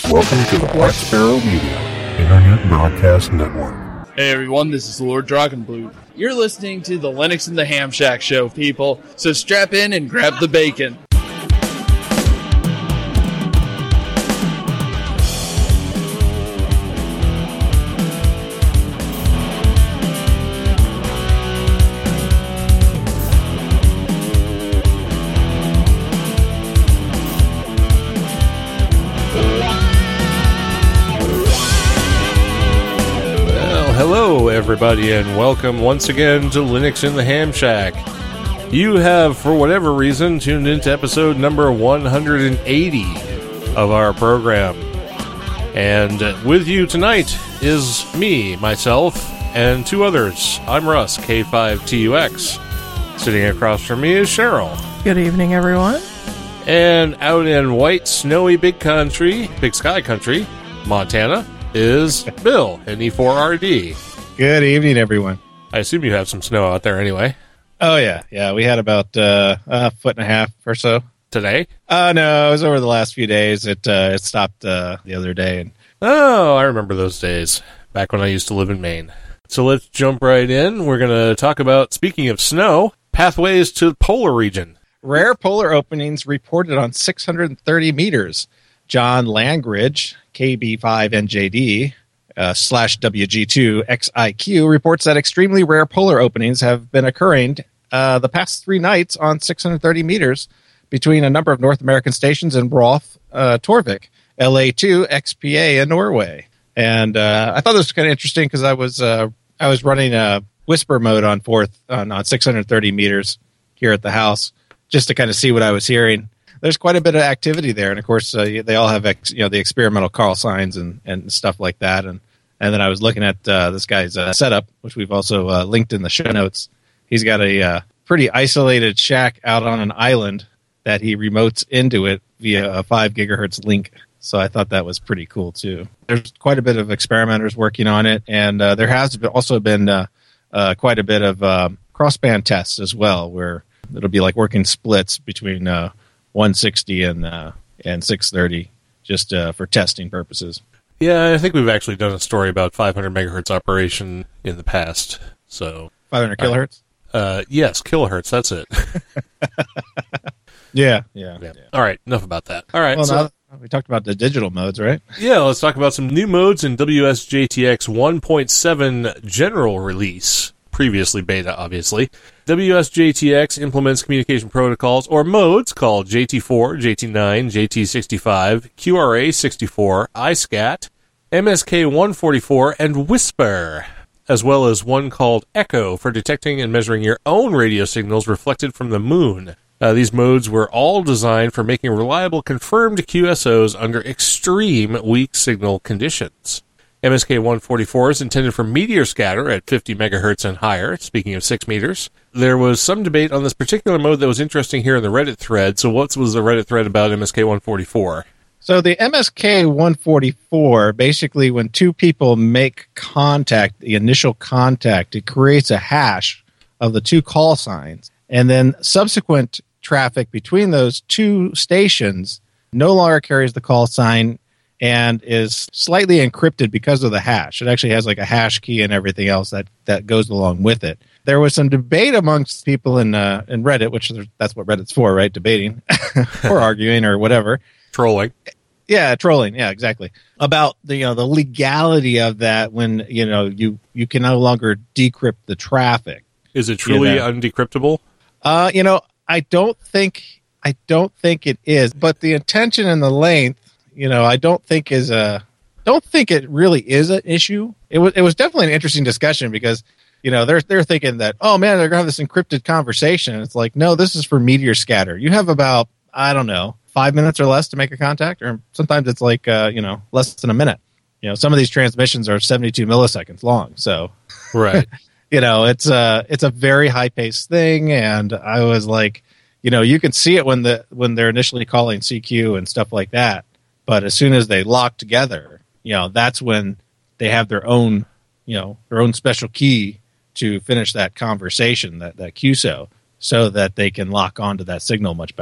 Welcome to the Black Sparrow Media Internet Broadcast Network. Hey everyone, this is Lord Dragonblue. You're listening to the Linux and the Ham Shack show, people, so strap in and grab the bacon. Hello, everybody, and welcome once again to Linux in the Ham Shack. You have, for whatever reason, tuned into episode number 180 of our program. And with you tonight is me, myself, and two others. I'm Russ, K5TUX. Sitting across from me is Cheryl. Good evening, everyone. And out in white, snowy Big Sky Country, Montana, is Bill, NE4RD. Good evening, everyone. I assume you have some snow out there anyway. Oh, yeah. Yeah, we had about a foot and a half or so. Today? No, it was over the last few days. It stopped the other day. Oh, I remember those days, back when I used to live in Maine. So let's jump right in. We're going to talk about, speaking of snow, pathways to the polar region. Rare polar openings reported on 630 meters. John Langridge, KB5NJD, /WG2XIQ, reports that extremely rare polar openings have been occurring the past 3 nights on 630 meters between a number of North American stations in Roth, Torvik, LA2, XPA, and Norway. And I thought this was kind of interesting because I was running a whisper mode on 630 meters here at the house just to kind of see what I was hearing. There's quite a bit of activity there, and of course, they all have the experimental call signs and stuff like that. And then I was looking at this guy's setup, which we've also linked in the show notes. He's got a pretty isolated shack out on an island that he remotes into it via a 5 gigahertz link. So I thought that was pretty cool too. There's quite a bit of experimenters working on it, and there has also been quite a bit of crossband tests as well, where it'll be like working splits between 160 and 630 just for testing purposes. Yeah, I think we've actually done a story about 500 megahertz operation in the past. So 500 kilohertz? Yes, kilohertz, that's it. Yeah. All right, enough about that. All right, well, now we talked about the digital modes, right? Yeah, let's talk about some new modes in WSJTX 1.7 general release. Previously beta, obviously. WSJTX implements communication protocols or modes called JT4, JT9, JT65, QRA64, iSCAT, MSK144, and Whisper, as well as one called Echo for detecting and measuring your own radio signals reflected from the moon. These modes were all designed for making reliable confirmed QSOs under extreme weak signal conditions. MSK144 is intended for meteor scatter at 50 megahertz and higher, speaking of 6 meters. There was some debate on this particular mode that was interesting here in the Reddit thread. So what was the Reddit thread about MSK144? So the MSK144, basically when two people make contact, the initial contact, it creates a hash of the two call signs. And then subsequent traffic between those two stations no longer carries the call sign and is slightly encrypted because of the hash. It actually has like a hash key and everything else that goes along with it. There was some debate amongst people in Reddit, which that's what Reddit's for, right? Debating or arguing or whatever. Trolling. Yeah, trolling. Yeah, exactly. About the legality of that when you can no longer decrypt the traffic. Is it truly undecryptable? I don't think it is, but the intention and the length, I don't think it really is an issue. It was definitely an interesting discussion because, they're thinking that, oh man, they're going to have this encrypted conversation. It's like, no, this is for meteor scatter. You have about, 5 minutes or less to make a contact, or sometimes it's like, less than a minute. Some of these transmissions are 72 milliseconds long. So, right. It's a very high paced thing. And I was like, you can see it when they're initially calling CQ and stuff like that. But as soon as they lock together, that's when they have their own special key to finish that conversation, that QSO, so that they can lock onto that signal much better.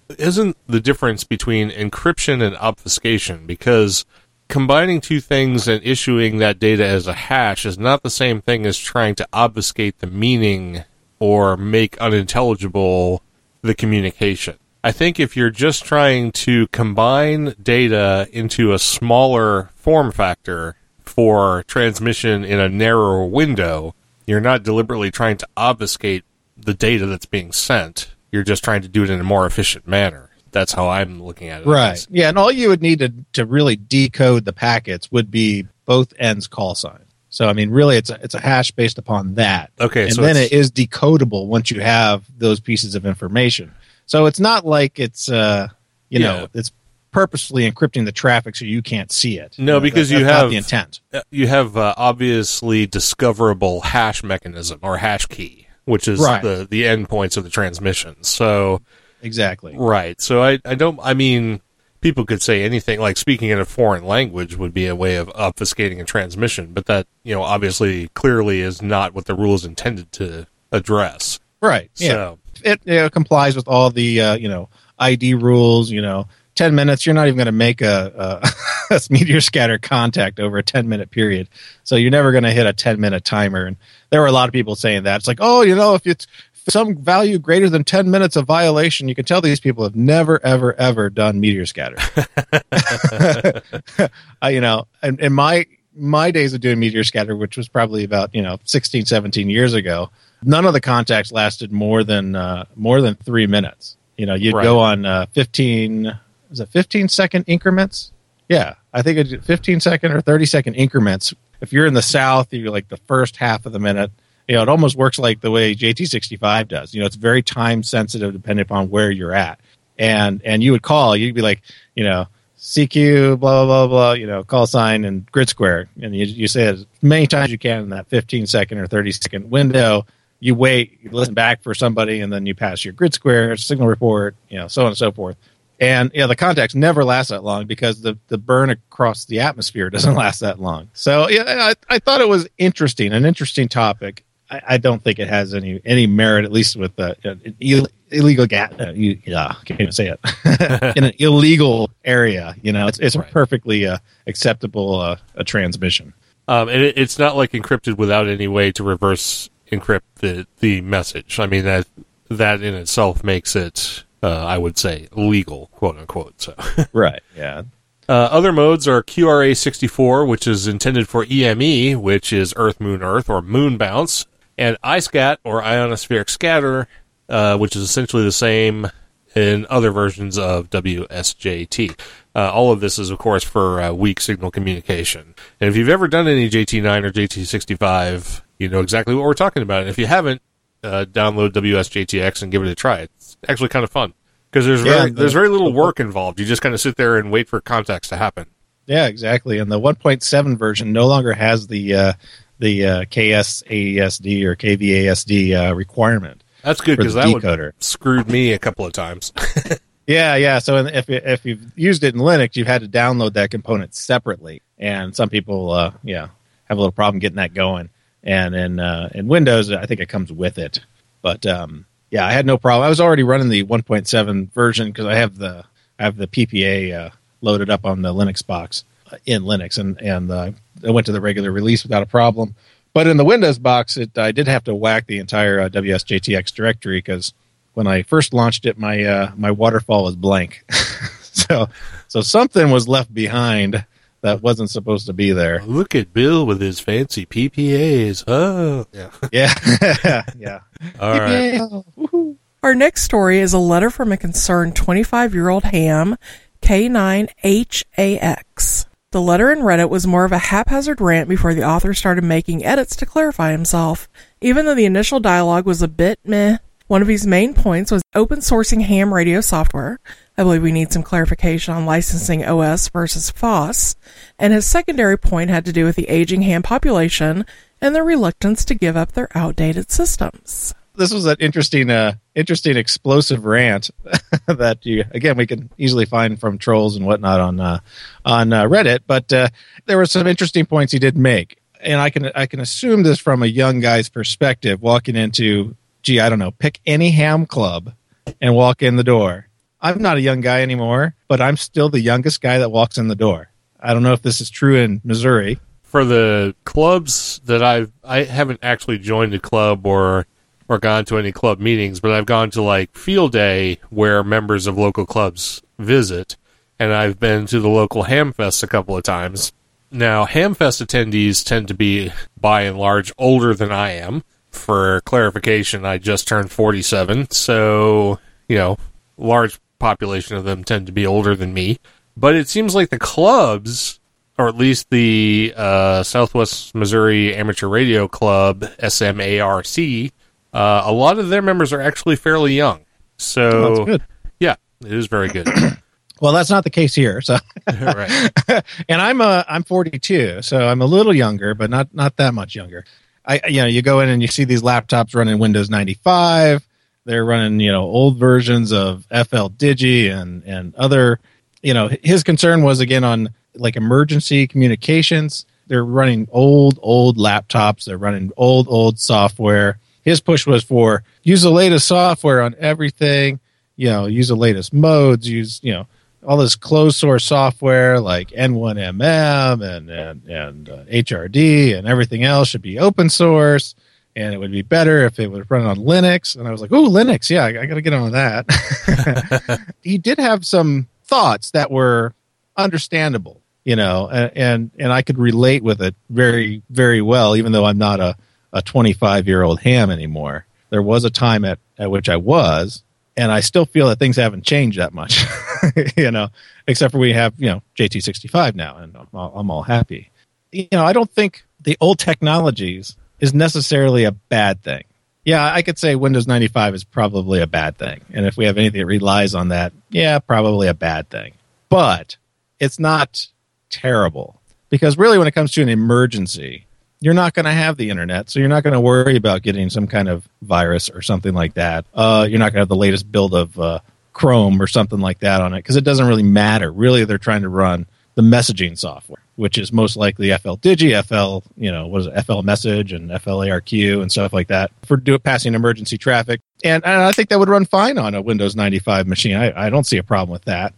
isn't the difference between encryption and obfuscation, because combining two things and issuing that data as a hash is not the same thing as trying to obfuscate the meaning or make unintelligible the communication. I think if you're just trying to combine data into a smaller form factor for transmission in a narrower window, you're not deliberately trying to obfuscate the data that's being sent. You're just trying to do it in a more efficient manner. That's how I'm looking at it. Right. Yeah, and all you would need to really decode the packets would be both ends call sign. So, I mean, really, it's a hash based upon that. Okay. And so then it is decodable once you have those pieces of information. So it's not like it's, it's purposely encrypting the traffic so you can't see it. No, because that's you not have the intent. You have obviously discoverable hash mechanism or hash key, which is Right. the endpoints of the transmission. So Exactly. right. So I mean, people could say anything, like speaking in a foreign language would be a way of obfuscating a transmission, but that, obviously clearly is not what the rule is intended to address. Right. Yeah. So It complies with all the ID rules. 10 minutes. You're not even going to make a meteor scatter contact over a 10-minute period, so you're never going to hit a 10-minute timer. And there were a lot of people saying that. It's like, if it's some value greater than 10 minutes of violation, you can tell these people have never, ever, ever done meteor scatter. In my days of doing meteor scatter, which was probably about 16, 17 years ago, none of the contacts lasted more than 3 minutes. You'd Right. go on 15-second increments. Yeah, I think it's 15-second or 30-second increments. If you're in the south, you're like the first half of the minute. It almost works like the way JT65 does. It's very time sensitive depending upon where you're at. And you would call, you'd be like, CQ, blah, blah, blah, blah, call sign and grid square. And you say it as many times as you can in that 15-second or 30-second window. You wait, you listen back for somebody, and then you pass your grid square, signal report, so on and so forth. And the contacts never last that long because the burn across the atmosphere doesn't last that long. So I thought it was an interesting topic. I don't think it has any merit, at least with illegal can't even say it in an illegal area. It's a perfectly acceptable a transmission. and it's not like encrypted without any way to reverse encrypt the message. I mean, that in itself makes it, I would say, legal, quote unquote. So Right. Yeah. Other modes are QRA64, which is intended for EME, which is Earth, Moon, Earth, or Moon Bounce, and ISCAT, or Ionospheric Scatter, which is essentially the same in other versions of WSJT. All of this is, of course, for weak signal communication. And if you've ever done any JT9 or JT65, you know exactly what we're talking about. And if you haven't, download WSJTX and give it a try. It's actually kind of fun. Because there's very little work involved. You just kind of sit there and wait for contacts to happen. Yeah, exactly. And the 1.7 version no longer has the KSASD or KVASD requirement. That's good, because that would screwed me a couple of times. Yeah. So if you've used it in Linux, you've had to download that component separately, and some people have a little problem getting that going. And in Windows, I think it comes with it. But yeah, I had no problem. I was already running the 1.7 version because I have the PPA loaded up on the Linux box in Linux, and I went to the regular release without a problem. But in the Windows box, I did have to whack the entire WSJTX directory, because when I first launched it, my waterfall was blank. so something was left behind that wasn't supposed to be there. Look at Bill with his fancy PPAs. Oh, yeah. Yeah. All right. Our next story is a letter from a concerned 25-year-old ham, K9HAX. The letter in Reddit was more of a haphazard rant before the author started making edits to clarify himself. Even though the initial dialogue was a bit meh, one of his main points was open sourcing ham radio software. I believe we need some clarification on licensing OS versus FOSS. And his secondary point had to do with the aging ham population and their reluctance to give up their outdated systems. This was an interesting explosive rant that we can easily find from trolls and whatnot on Reddit. But there were some interesting points he did make, and I can assume this from a young guy's perspective, walking into, pick any ham club and walk in the door, I'm not a young guy anymore, but I'm still the youngest guy that walks in the door. I don't know if this is true in Missouri. For the clubs that I haven't actually joined a club or gone to any club meetings, but I've gone to like field day where members of local clubs visit, and I've been to the local Hamfest a couple of times. Now, Hamfest attendees tend to be, by and large, older than I am. For clarification, I just turned 47, so, large population of them tend to be older than me. But it seems like the clubs, or at least the Southwest Missouri Amateur Radio Club, SMARC, a lot of their members are actually fairly young. So, that's good. Yeah, it is very good. Well, that's not the case here. So, right. And I'm 42, so I'm a little younger, but not that much younger. You go in and you see these laptops running Windows 95. They're running, old versions of FL Digi and other. His concern was again on like emergency communications. They're running old laptops. They're running old software. His push was for use the latest software on everything. Use the latest modes. Use all this closed source software like N1MM and HRD and everything else should be open source, and it would be better if it would run on Linux. And I was like, oh, Linux, yeah, I got to get on that. He did have some thoughts that were understandable, and I could relate with it very, very well, even though I'm not a 25-year-old ham anymore. There was a time at which I was. And I still feel that things haven't changed that much, except for we have, JT65 now, and I'm all happy. I don't think the old technologies is necessarily a bad thing. Yeah, I could say Windows 95 is probably a bad thing. And if we have anything that relies on that, yeah, probably a bad thing. But it's not terrible. Because really when it comes to an emergency, you're not going to have the internet, so you're not going to worry about getting some kind of virus or something like that. You're not going to have the latest build of Chrome or something like that on it, because it doesn't really matter. Really, they're trying to run the messaging software, which is most likely FL Digi, FL Message, and FLARQ and stuff like that for passing emergency traffic. And I think that would run fine on a Windows 95 machine. I don't see a problem with that.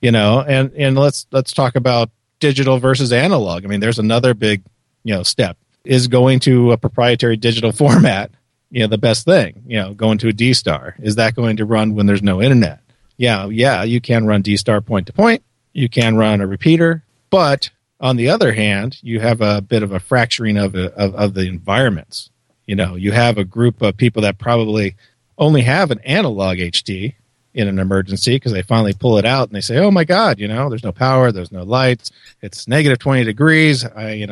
And let's talk about digital versus analog. I mean, there's another big step. Is going to a proprietary digital format, the best thing, going to a D-Star. Is that going to run when there's no internet? Yeah, you can run D-Star point to point. You can run a repeater. But on the other hand, you have a bit of a fracturing of the environments. You have a group of people that probably only have an analog HD in an emergency because they finally pull it out and they say, oh my God, there's no power, there's no lights, it's negative 20 degrees.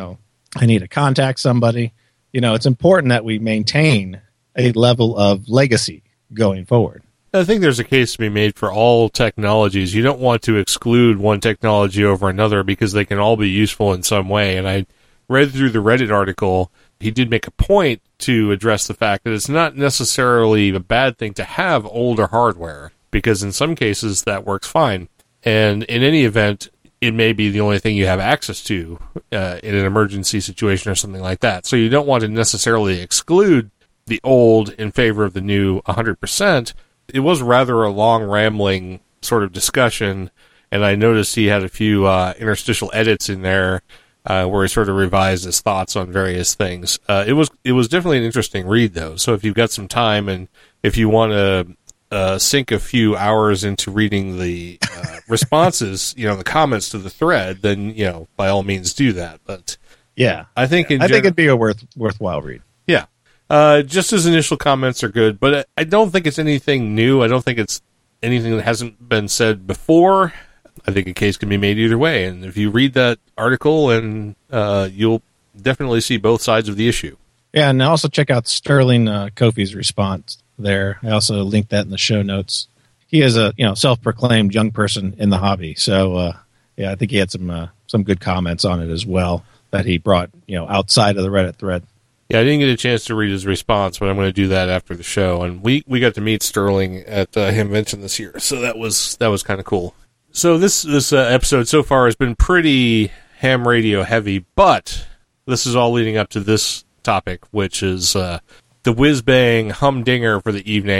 I need to contact somebody. It's important that we maintain a level of legacy going forward. I think there's a case to be made for all technologies. You don't want to exclude one technology over another because they can all be useful in some way. And I read through the Reddit article. He did make a point to address the fact that it's not necessarily a bad thing to have older hardware, because in some cases that works fine. And in any event, it may be the only thing you have access to in an emergency situation or something like that. So you don't want to necessarily exclude the old in favor of the new 100%. It was rather a long, rambling sort of discussion, and I noticed he had a few interstitial edits in there where he sort of revised his thoughts on various things. It was definitely an interesting read, though. So if you've got some time and if you want to sink a few hours into reading the responses, the comments to the thread, then, by all means do that. But yeah, I think it'd be a worthwhile read. Yeah. Just his initial comments are good, but I don't think it's anything new. I don't think it's anything that hasn't been said before. I think a case can be made either way. And if you read that article, and you'll definitely see both sides of the issue. Yeah, and also check out Sterling Kofi's response there. I also linked that in the show notes. He is a self-proclaimed young person in the hobby, so I think he had some good comments on it as well that he brought outside of the Reddit thread. Yeah, I didn't get a chance to read his response, but I'm going to do that after the show. And we got to meet Sterling at Hamvention this year, so that was kind of cool. So this episode so far has been pretty ham radio heavy, but this is all leading up to this topic, which is the whiz-bang humdinger for the evening.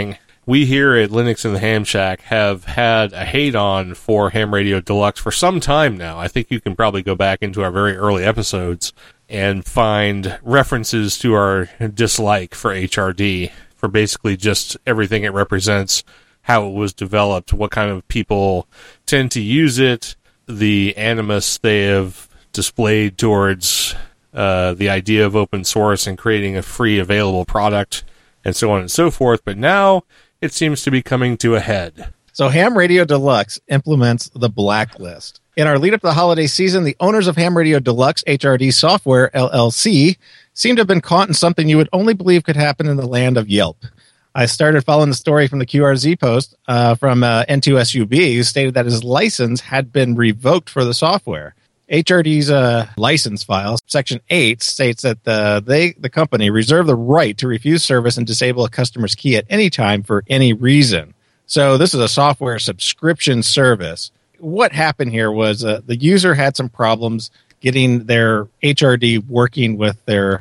we here at Linux in the Ham Shack have had a hate-on for Ham Radio Deluxe for some time now. I think you can probably go back into our very early episodes and find references to our dislike for HRD, for basically just everything it represents, how it was developed, what kind of people tend to use it, the animus they have displayed towards the idea of open source and creating a free available product, and so on and so forth. But now it seems to be coming to a head. So Ham Radio Deluxe implements the blacklist. In our lead up to the holiday season, the owners of Ham Radio Deluxe HRD Software, LLC, seem to have been caught in something you would only believe could happen in the land of Yelp. I started following the story from the QRZ post from N2SUB, who stated that his license had been revoked for the software. HRD's license file, Section 8, states that the company reserve the right to refuse service and disable a customer's key at any time for any reason. So this is a software subscription service. What happened here was the user had some problems getting their HRD working with their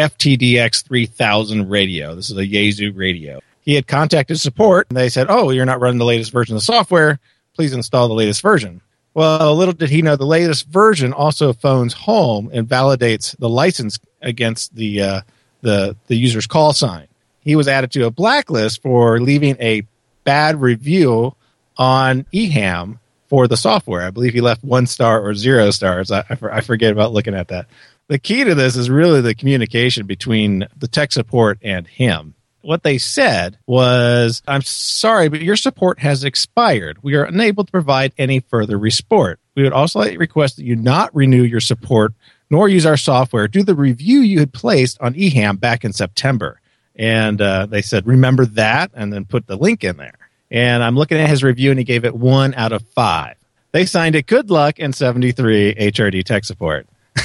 FTDX 3000 radio. This is a Yaesu radio. He had contacted support, and they said, oh, you're not running the latest version of the software. Please install the latest version. Well, little did he know the latest version also phones home and validates the license against the user's call sign. He was added to a blacklist for leaving a bad review on eHam for the software. I believe he left 1 star or 0 stars. I forget about looking at that. The key to this is really the communication between the tech support and him. What they said was, I'm sorry, but your support has expired. We are unable to provide any further support. We would also like to request that you not renew your support nor use our software due to the review you had placed on eHam back in September. And they said, remember that, and then put the link in there. And I'm looking at his review, and he gave it 1 out of 5. They signed it good luck and 73 HRD tech support.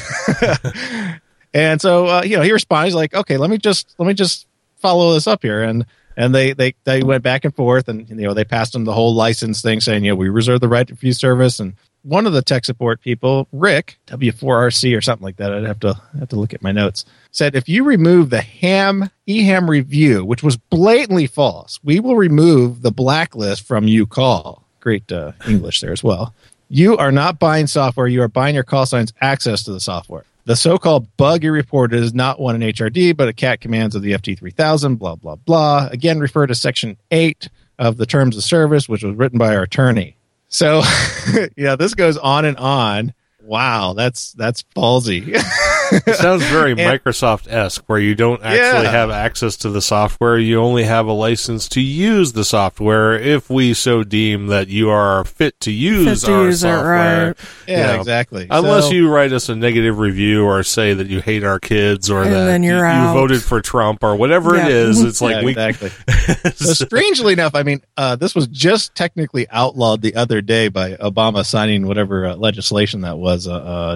And so, he responded, he's like, okay, let me just follow this up here. And they went back and forth, and they passed him the whole license thing saying, we reserve the right to refuse service. And one of the tech support people, Rick, W4RC or something like that, I'd have to look at my notes, said, if you remove the eHam review, which was blatantly false, we will remove the blacklist from you call. Great English there as well. You are not buying software. You are buying your call sign's access to the software. The so-called bug you reported is not one in HRD, but a CAT commands of the FT3000, blah, blah, blah. Again, refer to Section 8 of the Terms of Service, which was written by our attorney. So, this goes on and on. Wow, that's ballsy. It sounds very Microsoft-esque, where you don't actually have access to the software. You only have a license to use the software if we so deem that you are fit to use our software. Right. Yeah, exactly. Unless you write us a negative review or say that you hate our kids or and that you voted for Trump or whatever it is. It's like exactly. So strangely enough, this was just technically outlawed the other day by Obama signing whatever legislation that was.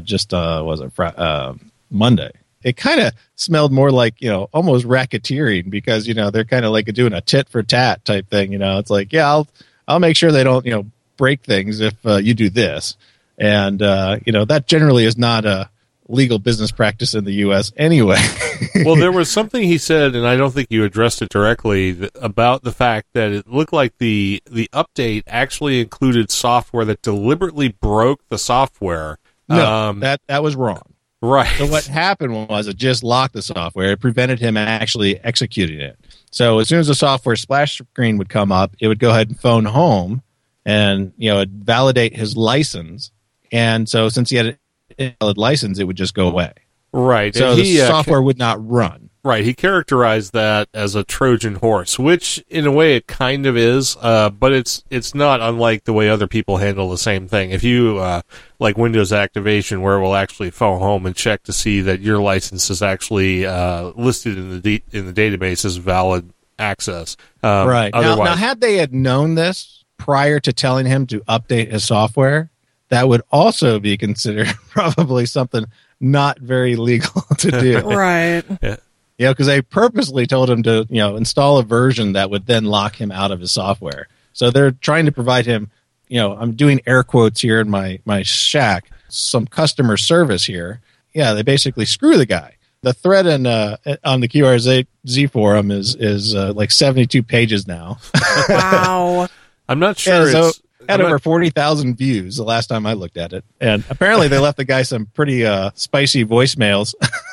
Monday. It kind of smelled more like, almost racketeering because, they're kind of like doing a tit for tat type thing. It's like, I'll make sure they don't, break things if you do this. And, that generally is not a legal business practice in the U.S. anyway. Well, there was something he said, and I don't think you addressed it directly, about the fact that it looked like the update actually included software that deliberately broke the software. No, that was wrong. Right. So what happened was it just locked the software. It prevented him actually executing it. So as soon as the software splash screen would come up, it would go ahead and phone home and, it'd validate his license. And so since he had a valid license, it would just go away. Right. So the software would not run. Right. He characterized that as a Trojan horse, which in a way it kind of is, but it's not unlike the way other people handle the same thing. If you, like Windows activation, where it will actually phone home and check to see that your license is actually listed in the database as valid access. Right. Now, had they had known this prior to telling him to update his software, that would also be considered probably something not very legal to do. Right. Yeah. Because they purposely told him to, install a version that would then lock him out of his software. So they're trying to provide him, I'm doing air quotes here in my shack, some customer service here. Yeah, they basically screw the guy. The thread on the QRZ Z forum is like 72 pages now. Wow. I'm not sure. So it's had over 40,000 views the last time I looked at it, and apparently they left the guy some pretty spicy voicemails.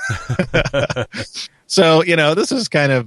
So this is kind of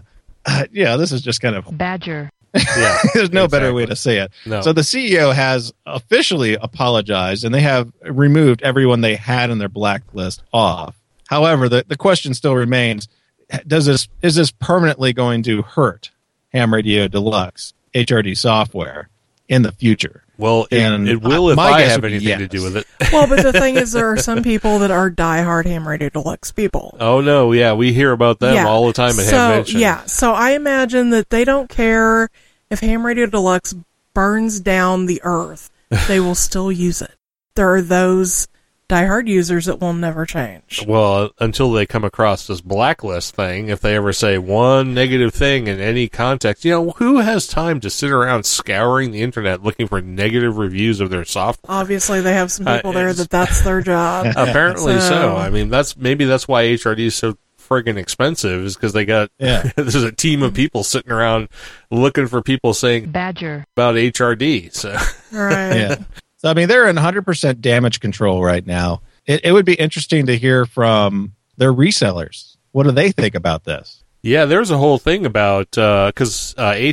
this is just kind of Badger. Yeah, there's no better exactly. way to say it. No. So the CEO has officially apologized, and they have removed everyone they had in their blacklist off. However, the question still remains: is this permanently going to hurt Ham Radio Deluxe HRD software in the future? Well, And it will if my I guess have would be anything to yes. do with it. Well, but the thing is, there are some people that are diehard Ham Radio Deluxe people. Oh no, yeah, we hear about them all the time at Ham Mention. Yeah, so I imagine that they don't care if Ham Radio Deluxe burns down the earth. They will still use it. There are those diehard users that will never change. Well, until they come across this blacklist thing, if they ever say one negative thing in any context, who has time to sit around scouring the internet looking for negative reviews of their software? Obviously, they have some people there that's their job. Apparently so. I mean, that's why HRD is so friggin' expensive, is because they got there's a team of people sitting around looking for people saying Badger. about HRD. So Right. Yeah. So, I mean, they're in 100% damage control right now. It would be interesting to hear from their resellers. What do they think about this? yeah, there's a whole thing about because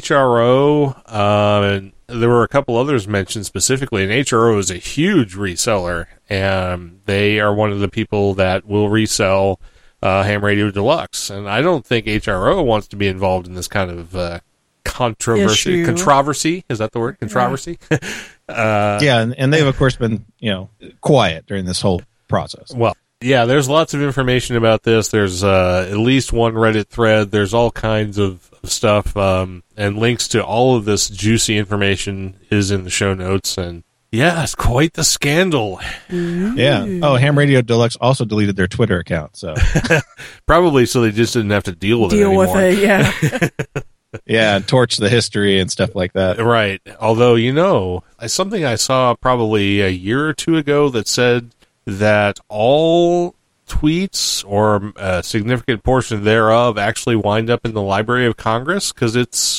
HRO and there were a couple others mentioned specifically, and HRO is a huge reseller, and they are one of the people that will resell Ham Radio Deluxe. And I don't think HRO wants to be involved in this kind of controversy. Issue. Controversy, is that the word? Controversy. Yeah, and they've, of course, been quiet during this whole process. Well, yeah, there's lots of information about this. There's at least one Reddit thread. There's all kinds of stuff, and links to all of this juicy information is in the show notes. And yeah, it's quite the scandal. Yeah. Oh, Ham Radio Deluxe also deleted their Twitter account. So Probably so they just didn't have to deal with it anymore. Yeah. yeah, and torch the history and stuff like that. Right. Although, something I saw probably a year or two ago that said that all tweets or a significant portion thereof actually wind up in the Library of Congress because it's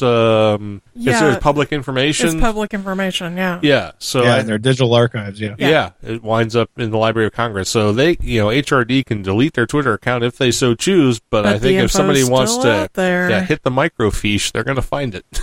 public information. It's public information, yeah. Yeah. So Yeah, in their digital archives. Yeah. yeah, it winds up in the Library of Congress. So they, HRD can delete their Twitter account if they so choose. But I the think if info's somebody wants still to out there. hit the microfiche, they're going to find it.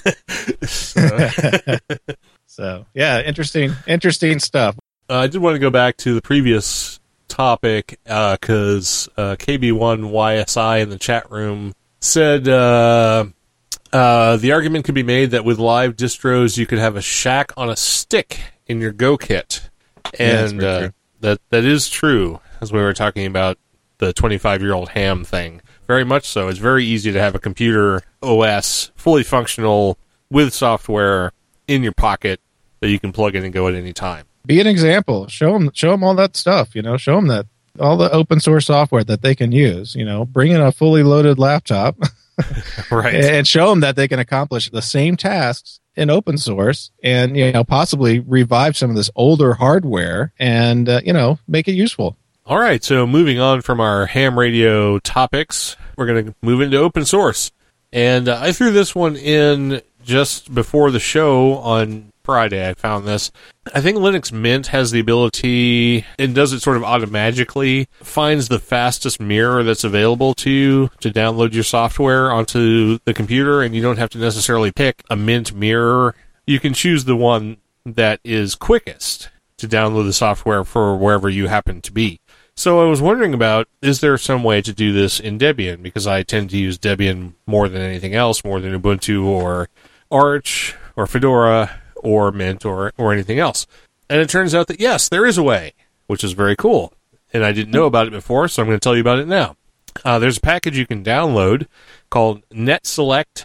So yeah, interesting stuff. I did want to go back to the previous topic because KB1YSI in the chat room said the argument could be made that with live distros you could have a shack on a stick in your Go kit, and that is true, as we were talking about the 25-year-old ham thing. Very much so. It's very easy to have a computer OS fully functional with software in your pocket that you can plug in and go at any time. Be an example. Show them all that stuff. Show them that all the open source software that they can use. Bring in a fully loaded laptop, Right. and show them that they can accomplish the same tasks in open source, and possibly revive some of this older hardware and make it useful. All right, so moving on from our ham radio topics, we're going to move into open source. And I threw this one in just before the show on Friday. I found this. I think Linux Mint has the ability, and does it sort of automatically, finds the fastest mirror that's available to you to download your software onto the computer, and you don't have to necessarily pick a Mint mirror. You can choose the one that is quickest to download the software for wherever you happen to be. So I was wondering about, is there some way to do this in Debian? Because I tend to use Debian more than anything else, more than Ubuntu or Arch or Fedora or Mint or anything else. And it turns out that, yes, there is a way, which is very cool. And I didn't know about it before, so I'm going to tell you about it now. There's a package you can download called netselect-apt,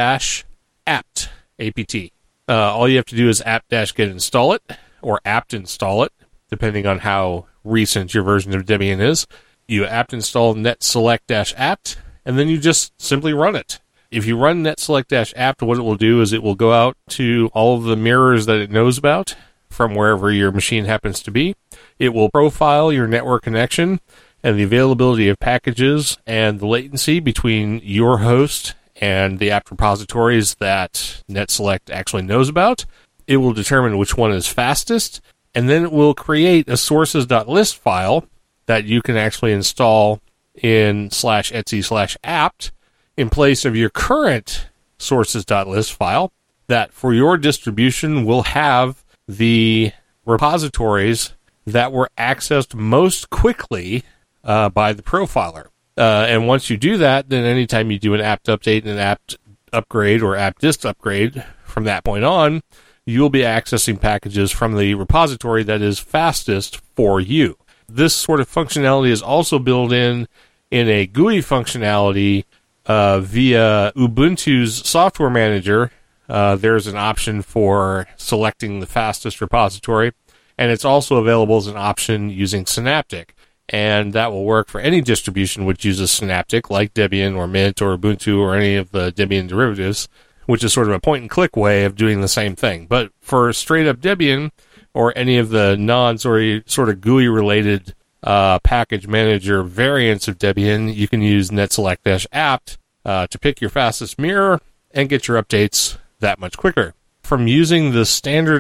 A-P-T. All you have to do is apt-get install it, or apt install it, depending on how recent your version of Debian is. You apt install netselect-apt, and then you just simply run it. If you run netselect-apt, what it will do is it will go out to all of the mirrors that it knows about from wherever your machine happens to be. It will profile your network connection, and the availability of packages and the latency between your host and the apt repositories that NetSelect actually knows about. It will determine which one is fastest, and then it will create a sources.list file that you can actually install in /etc/apt in place of your current sources.list file that for your distribution will have the repositories that were accessed most quickly by the profiler. And once you do that, then anytime you do an apt update and an apt upgrade or apt dist upgrade from that point on, you'll be accessing packages from the repository that is fastest for you. This sort of functionality is also built in a GUI functionality via Ubuntu's software manager. There's an option for selecting the fastest repository, and it's also available as an option using Synaptic. And that will work for any distribution which uses Synaptic, like Debian or Mint or Ubuntu or any of the Debian derivatives, which is sort of a point-and-click way of doing the same thing. But for straight-up Debian or any of the sort of GUI-related package manager variants of Debian, you can use netselect-apt to pick your fastest mirror and get your updates that much quicker. From using the standard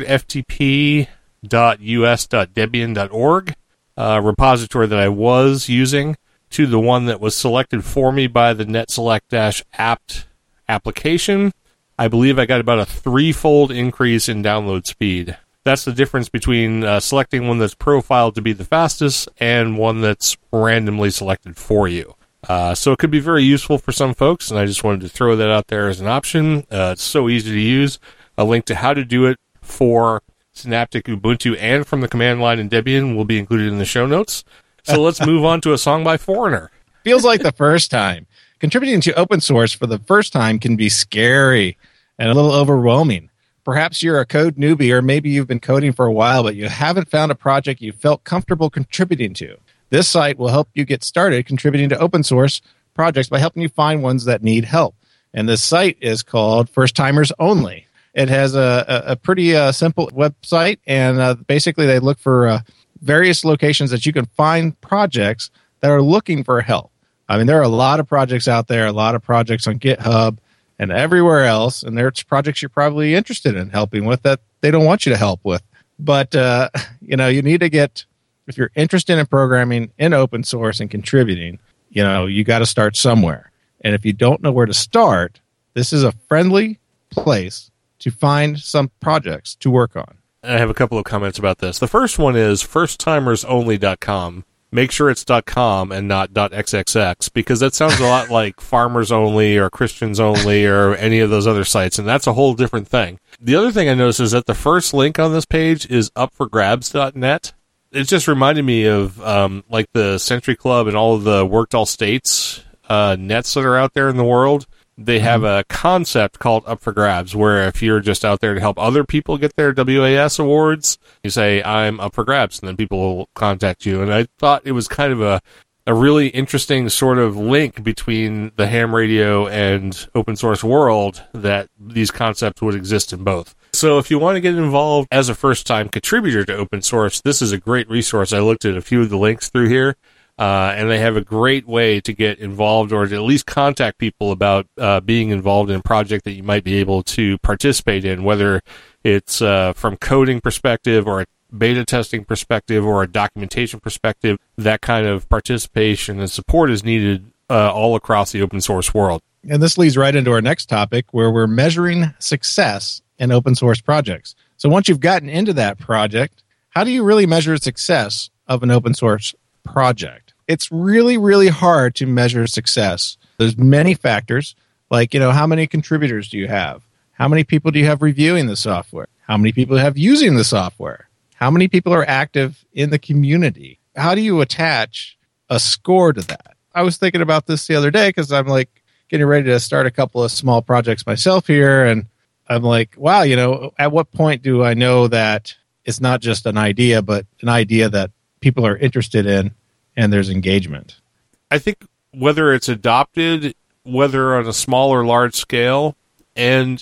ftp.us.debian.org repository that I was using to the one that was selected for me by the netselect-apt application, I believe I got about a 3-fold increase in download speed. That's the difference between selecting one that's profiled to be the fastest and one that's randomly selected for you. So it could be very useful for some folks, and I just wanted to throw that out there as an option. It's so easy to use. A link to how to do it for Synaptic, Ubuntu, and from the command line in Debian will be included in the show notes. So let's move on to a song by Foreigner. Feels like the first time. Contributing to open source for the first time can be scary and a little overwhelming. Perhaps you're a code newbie, or maybe you've been coding for a while, but you haven't found a project you felt comfortable contributing to. This site will help you get started contributing to open source projects by helping you find ones that need help. And this site is called First Timers Only. It has a pretty simple website, and basically they look for various locations that you can find projects that are looking for help. I mean, there are a lot of projects out there, a lot of projects on GitHub and everywhere else, and there's projects you're probably interested in helping with that they don't want you to help with. But, you need to get, if you're interested in programming in open source and contributing, you got to start somewhere. And if you don't know where to start, this is a friendly place to find some projects to work on. I have a couple of comments about this. The first one is firsttimersonly.com. Make sure it's .com and not .xxx, because that sounds a lot like Farmers Only or Christians Only or any of those other sites, and that's a whole different thing. The other thing I noticed is that the first link on this page is upforgrabs.net. It just reminded me of like the Century Club and all of the Worked All States nets that are out there in the world. They have a concept called Up for Grabs, where if you're just out there to help other people get their WAS awards, you say, I'm up for grabs, and then people will contact you. And I thought it was kind of a really interesting sort of link between the ham radio and open source world, that these concepts would exist in both. So if you want to get involved as a first-time contributor to open source, this is a great resource. I looked at a few of the links through here. And they have a great way to get involved, or to at least contact people about being involved in a project that you might be able to participate in, whether it's from coding perspective or a beta testing perspective or a documentation perspective. That kind of participation and support is needed all across the open source world. And this leads right into our next topic, where we're measuring success in open source projects. So once you've gotten into that project, how do you really measure success of an open source project? It's really, really hard to measure success. There's many factors, like, how many contributors do you have? How many people do you have reviewing the software? How many people do you have using the software? How many people are active in the community? How do you attach a score to that? I was thinking about this the other day because I'm like getting ready to start a couple of small projects myself here. And I'm like, wow, at what point do I know that it's not just an idea, but an idea that people are interested in and there's engagement? I think whether it's adopted, whether on a small or large scale, and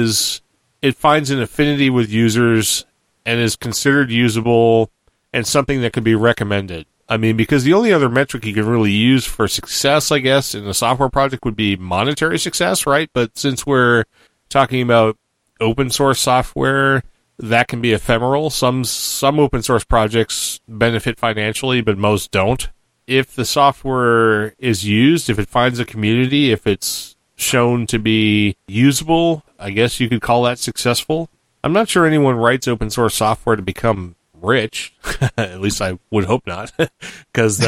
it finds an affinity with users and is considered usable and something that can be recommended. I mean, because the only other metric you can really use for success, I guess, in a software project would be monetary success, right? But since we're talking about open source software, that can be ephemeral. Some open source projects benefit financially, but most don't. If the software is used, if it finds a community, if it's shown to be usable, I guess you could call that successful. I'm not sure anyone writes open source software to become rich. At least I would hope not, because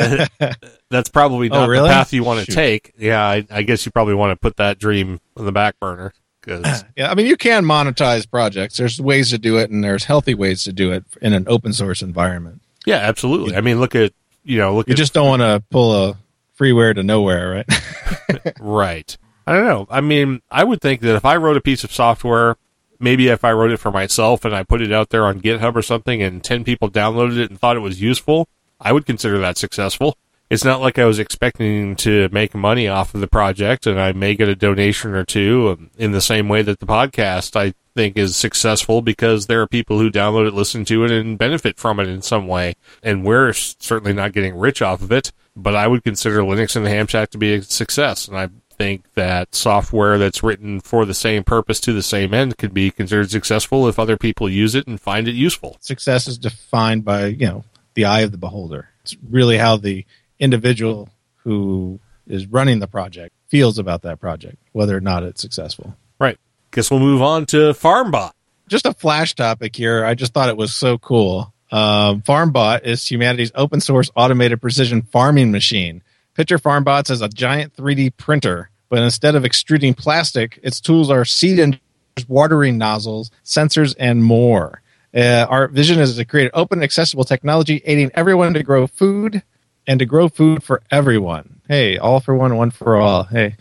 that's probably not the path you want to take. Yeah, I guess you probably want to put that dream on the back burner. Yeah, I mean, you can monetize projects. There's ways to do it, and there's healthy ways to do it in an open source environment. Yeah, absolutely. I mean, you just don't want to pull a freeware to nowhere, right? Right. I don't know. I mean, I would think that if I wrote a piece of software, maybe if I wrote it for myself and I put it out there on GitHub or something and 10 people downloaded it and thought it was useful, I would consider that successful. It's not like I was expecting to make money off of the project, and I may get a donation or two in the same way that the podcast, I think, is successful because there are people who download it, listen to it, and benefit from it in some way. And we're certainly not getting rich off of it, but I would consider Linux and the Ham Shack to be a success. And I think that software that's written for the same purpose to the same end could be considered successful if other people use it and find it useful. Success is defined by, the eye of the beholder. It's really how the individual who is running the project feels about that project, whether or not it's successful. Right. Guess we'll move on to FarmBot. Just a flash topic here. I just thought it was so cool. FarmBot is humanity's open source automated precision farming machine. Picture FarmBots as a giant 3D printer, but instead of extruding plastic, its tools are seed engines, watering nozzles, sensors, and more. Our vision is to create open, accessible technology, aiding everyone to grow food and to grow food for everyone. Hey, all for one, one for all. Hey.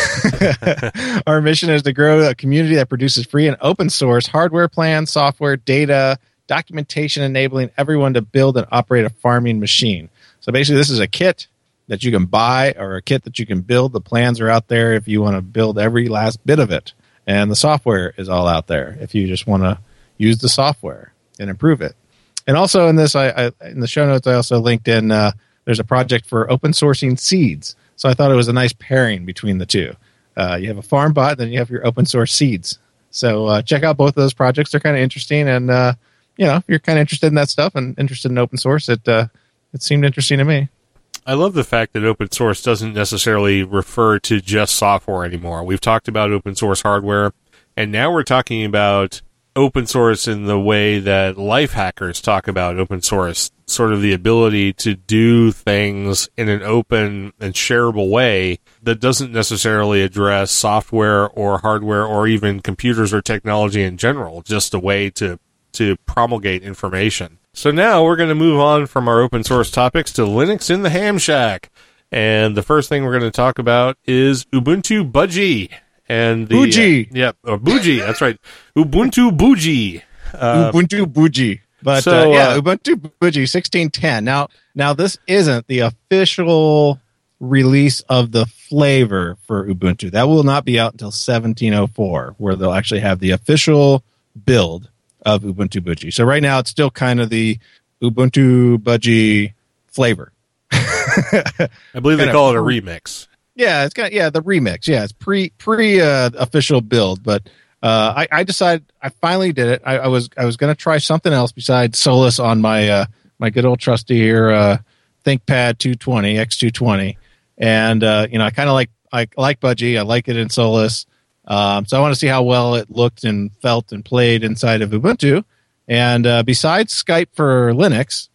Our mission is to grow a community that produces free and open source hardware plans, software, data, documentation, enabling everyone to build and operate a farming machine. So basically, this is a kit that you can buy or a kit that you can build. The plans are out there if you want to build every last bit of it. And the software is all out there if you just want to use the software and improve it. And also in this, I in the show notes, I also linked in, there's a project for open sourcing seeds. So I thought it was a nice pairing between the two. You have a FarmBot, then you have your open source seeds. So check out both of those projects. They're kind of interesting. And, if you're kind of interested in that stuff and interested in open source, it seemed interesting to me. I love the fact that open source doesn't necessarily refer to just software anymore. We've talked about open source hardware, and now we're talking about open source in the way that life hackers talk about open source, sort of the ability to do things in an open and shareable way that doesn't necessarily address software or hardware or even computers or technology in general, just a way to promulgate information. So now we're going to move on from our open source topics to Linux in the Ham Shack. And the first thing we're going to talk about is Ubuntu Budgie. And the Bougie. Bougie, that's right. Ubuntu Bougie. Ubuntu Bougie. But Ubuntu Bougie 16.10. Now this isn't the official release of the flavor for Ubuntu. That will not be out until 17.04, where they'll actually have the official build of Ubuntu Bougie. So right now it's still kind of the Ubuntu Budgie flavor. I believe they call it a remix. Yeah, it's got the remix. Yeah, it's pre official build, but I decided I finally did it. I was going to try something else besides Solus on my my good old trusty here ThinkPad 220 X220, and I kind of like Budgie. I like it in Solus. So I want to see how well it looked and felt and played inside of Ubuntu. And besides Skype for Linux,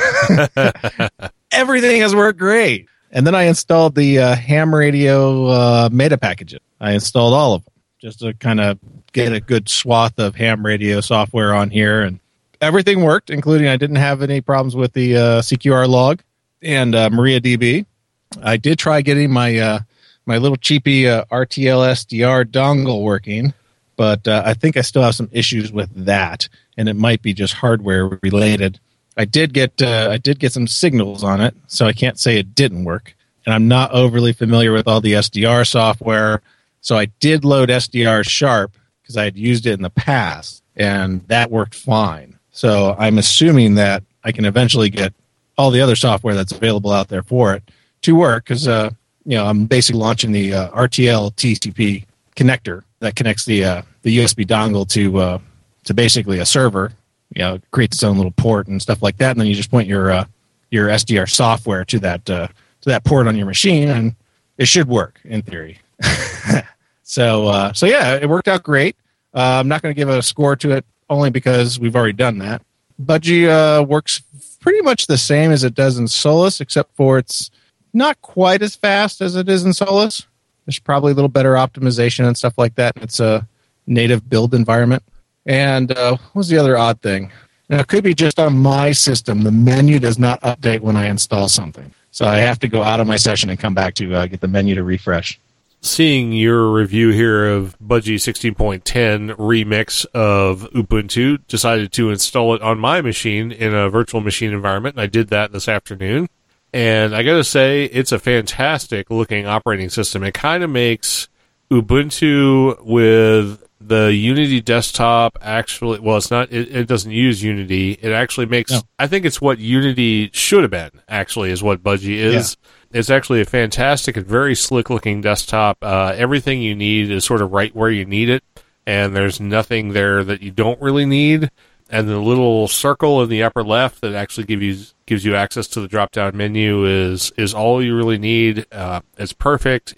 everything has worked great. And then I installed the ham radio meta packages. I installed all of them just to kind of get a good swath of ham radio software on here. And everything worked, including I didn't have any problems with the CQR log and MariaDB. I did try getting my my little cheapy RTL SDR dongle working, but I think I still have some issues with that, and it might be just hardware related. I did get some signals on it, so I can't say it didn't work. And I'm not overly familiar with all the SDR software, so I did load SDR Sharp because I had used it in the past, and that worked fine. So I'm assuming that I can eventually get all the other software that's available out there for it to work, because I'm basically launching the RTL TCP connector that connects the USB dongle to basically a server. It creates its own little port and stuff like that, and then you just point your SDR software to that port on your machine, and it should work in theory. So yeah, it worked out great. I'm not going to give a score to it only because we've already done that. Budgie works pretty much the same as it does in Solus, except for it's not quite as fast as it is in Solus. There's probably a little better optimization and stuff like that. It's a native build environment. And what was the other odd thing? Now, it could be just on my system. The menu does not update when I install something. So I have to go out of my session and come back to get the menu to refresh. Seeing your review here of Budgie 16.10 remix of Ubuntu, decided to install it on my machine in a virtual machine environment, and I did that this afternoon. And I gotta say, it's a fantastic looking operating system. It kind of makes Ubuntu with the Unity desktop actually, well, it's not, it doesn't use Unity. It actually makes, no. I think it's what Unity should have been, actually, is what Budgie is. Yeah. It's actually a fantastic and very slick-looking desktop. Everything you need is sort of right where you need it, and there's nothing there that you don't really need. And the little circle in the upper left that actually gives you access to the drop-down menu is all you really need. It's perfect.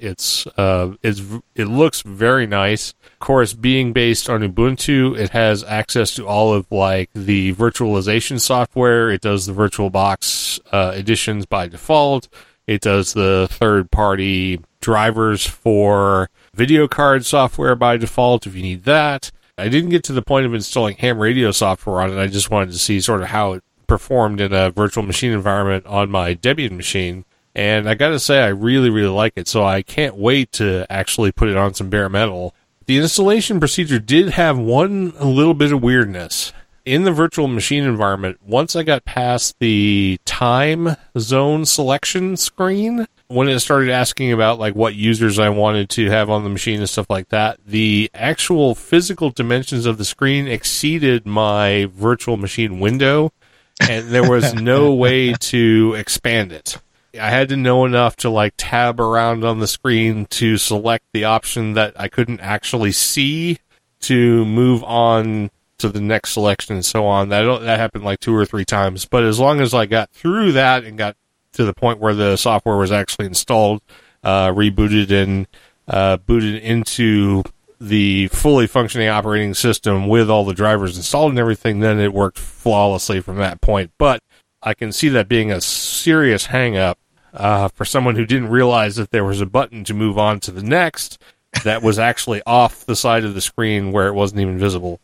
It looks very nice. Of course, being based on Ubuntu, it has access to all of like the virtualization software. It does the VirtualBox editions by default. It does the third-party drivers for video card software by default if you need that. I didn't get to the point of installing ham radio software on it. I just wanted to see sort of how it performed in a virtual machine environment on my Debian machine. And I got to say, I really, really like it. So I can't wait to actually put it on some bare metal. The installation procedure did have one little bit of weirdness. In the virtual machine environment, once I got past the time zone selection screen, when it started asking about like what users I wanted to have on the machine and stuff like that, the actual physical dimensions of the screen exceeded my virtual machine window, and there was no way to expand it. I had to know enough to like tab around on the screen to select the option that I couldn't actually see to move on to the next selection and so on. That happened like 2 or 3 times. But as long as I got through that and got to the point where the software was actually installed, rebooted and booted into the fully functioning operating system with all the drivers installed and everything, then it worked flawlessly from that point. But I can see that being a serious hang-up for someone who didn't realize that there was a button to move on to the next that was actually off the side of the screen where it wasn't even visible.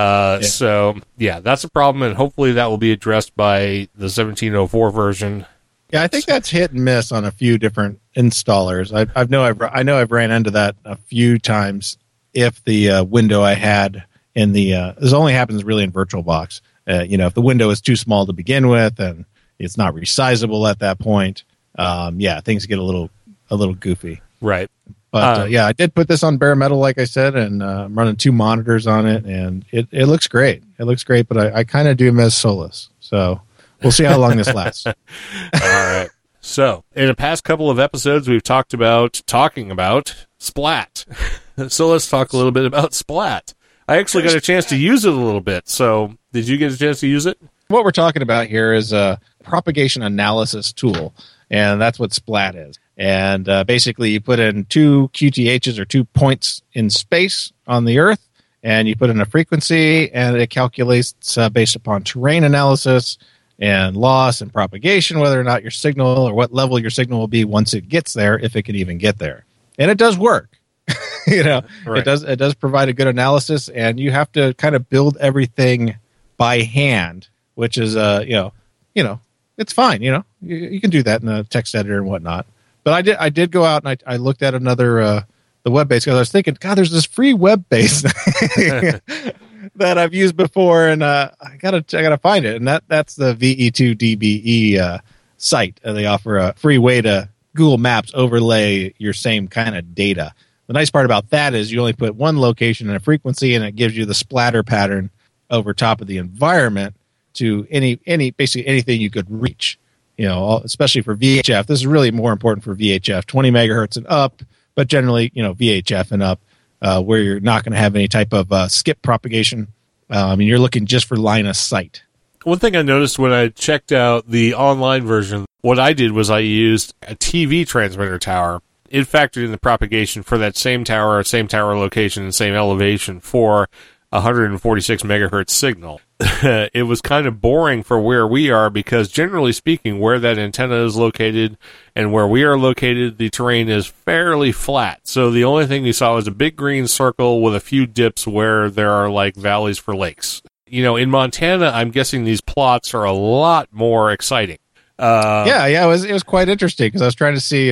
So, yeah, that's a problem, and hopefully that will be addressed by the 1704 version. Yeah, I think that's hit and miss on a few different installers. I know I've ran into that a few times. If the window I had in the this only happens really in VirtualBox. If the window is too small to begin with and it's not resizable at that point, things get a little goofy. Right. But I did put this on bare metal, like I said, and I'm running 2 monitors on it, and it looks great. It looks great, but I kind of do miss Solus. So we'll see how long this lasts. All right. So in the past couple of episodes, we've talking about Splat. So let's talk a little bit about Splat. I actually got a chance to use it a little bit. So did you get a chance to use it? What we're talking about here is a propagation analysis tool, and that's what Splat is. And basically, you put in 2 QTHs or 2 points in space on the Earth, and you put in a frequency, and it calculates based upon terrain analysis and loss and propagation, whether or not your signal or what level your signal will be once it gets there, if it can even get there. And it does work. Right. It does provide a good analysis, and you have to kind of build everything by hand, which is it's fine. You can do that in a text editor and whatnot. But I did go out and I looked at another the web base, because I was thinking, God, there's this free web base that I've used before, and I gotta find it. And that's the VE2DBE site. They offer a free way to Google Maps overlay your same kind of data. The nice part about that is you only put one location and a frequency, and it gives you the splatter pattern over top of the environment to basically anything you could reach. especially for VHF. This is really more important for VHF, 20 megahertz and up, but generally, VHF and up, where you're not going to have any type of skip propagation. You're looking just for line of sight. One thing I noticed when I checked out the online version, what I did was I used a TV transmitter tower. It factored in the propagation for that same tower location, and same elevation for 146 megahertz signal. It was kind of boring for where we are because, generally speaking, where that antenna is located and where we are located, the terrain is fairly flat. So the only thing you saw was a big green circle with a few dips where there are like valleys for lakes. In Montana, I'm guessing these plots are a lot more exciting. It was quite interesting because I was trying to see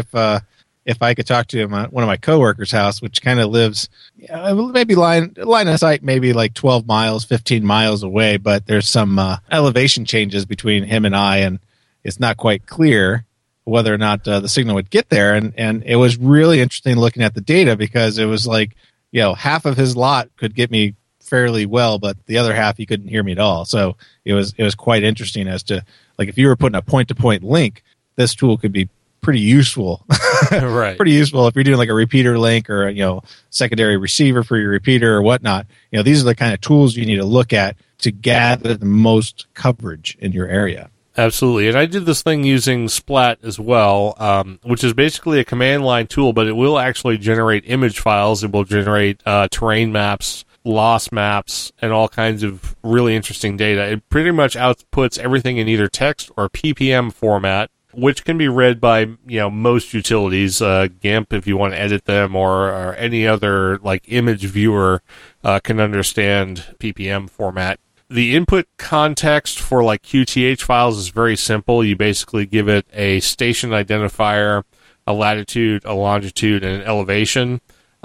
if I could talk to one of my coworkers' house, which kind of lives maybe line of sight, maybe like 12 miles, 15 miles away, but there's some elevation changes between him and I, and it's not quite clear whether or not the signal would get there. And it was really interesting looking at the data because it was like, half of his lot could get me fairly well, but the other half he couldn't hear me at all. So it was quite interesting as to, like, if you were putting a point-to-point link, this tool could be pretty useful. Right. Pretty useful if you're doing like a repeater link or secondary receiver for your repeater or whatnot. These are the kind of tools you need to look at to gather the most coverage in your area. Absolutely. And I did this thing using Splat as well, which is basically a command line tool, but it will actually generate image files. It will generate terrain maps, loss maps, and all kinds of really interesting data. It pretty much outputs everything in either text or PPM format, which can be read by most utilities, GIMP if you want to edit them, or any other like image viewer can understand PPM format. The input context for like QTH files is very simple. You basically give it a station identifier, a latitude, a longitude, and an elevation,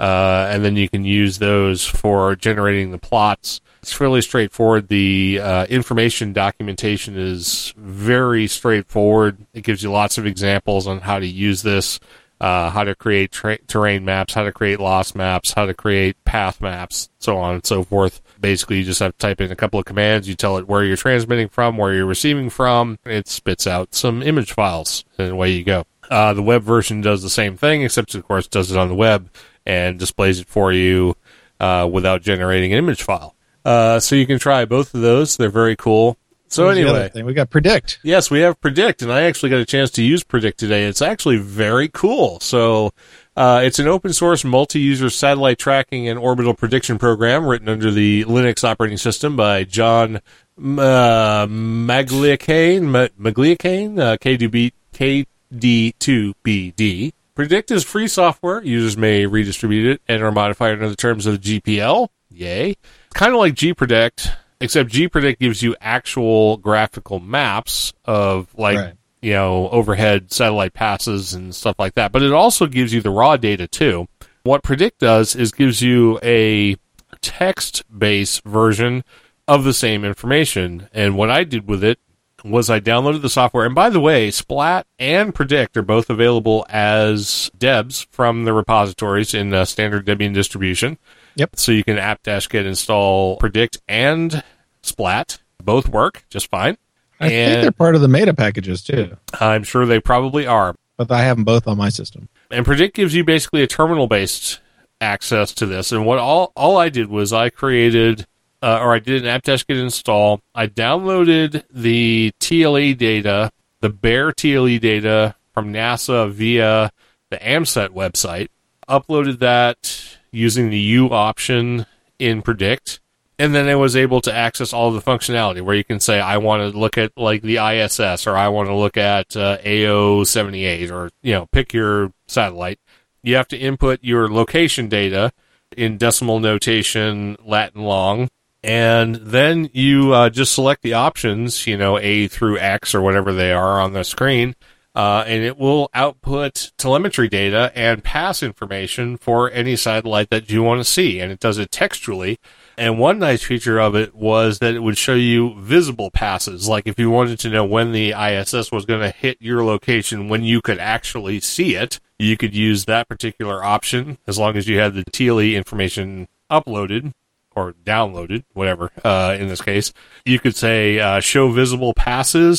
and then you can use those for generating the plots. It's fairly straightforward. The information documentation is very straightforward. It gives you lots of examples on how to use this, how to create terrain maps, how to create loss maps, how to create path maps, so on and so forth. Basically, you just have to type in a couple of commands. You tell it where you're transmitting from, where you're receiving from. It spits out some image files, and away you go. The web version does the same thing, except, of course, does it on the web and displays it for you without generating an image file. So you can try both of those. They're very cool. So anyway, we got Predict. Yes, we have Predict, and I actually got a chance to use Predict today. It's actually very cool. So it's an open source multi-user satellite tracking and orbital prediction program written under the Linux operating system by John Magliacane, KD2BD. Predict is free software. Users may redistribute it and or modify it under the terms of the GPL. Yay. It's kind of like gPredict, except gPredict gives you actual graphical maps of overhead satellite passes and stuff like that. But it also gives you the raw data too. What Predict does is gives you a text-based version of the same information. And what I did with it was I downloaded the software. And by the way, Splat and Predict are both available as debs from the repositories in standard Debian distribution. Yep. So you can apt-get install Predict and Splat. Both work just fine. I think they're part of the Meta packages too. I'm sure they probably are. But I have them both on my system. And Predict gives you basically a terminal-based access to this. And what all I did was I created, I did an apt-get install. I downloaded the TLE data, the bare TLE data from NASA via the AMSAT website, uploaded that using the U option in Predict, and then I was able to access all the functionality where you can say, I want to look at like the ISS, or I want to look at AO78, or, pick your satellite. You have to input your location data in decimal notation, Latin long, and then you just select the options, A through X or whatever they are on the screen, and it will output telemetry data and pass information for any satellite that you want to see, and it does it textually. And one nice feature of it was that it would show you visible passes, like if you wanted to know when the ISS was going to hit your location, when you could actually see it, you could use that particular option as long as you had the TLE information uploaded or downloaded, whatever, in this case. You could say show visible passes,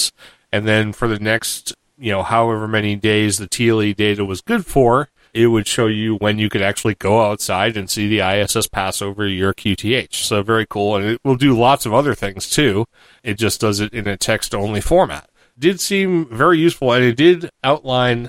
And then for the next, however many days the TLE data was good for, it would show you when you could actually go outside and see the ISS pass over your QTH. So very cool. And it will do lots of other things too. It just does it in a text-only format. Did seem very useful, and it did outline